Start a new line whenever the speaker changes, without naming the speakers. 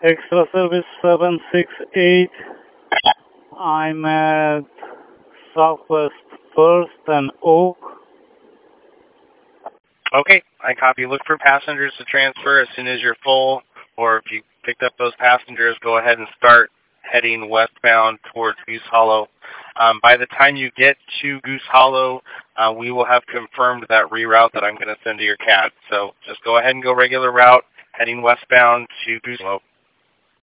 Extra Service 768. I'm at Southwest 1st and Oak.
Okay, I copy. Look for passengers to transfer as soon as you're full, or if you picked up those passengers, go ahead and start heading westbound towards Goose Hollow. By the time you get to Goose Hollow, we will have confirmed that reroute that I'm going to send to your CAD. So just go ahead and go regular route, heading westbound to Goose Hollow.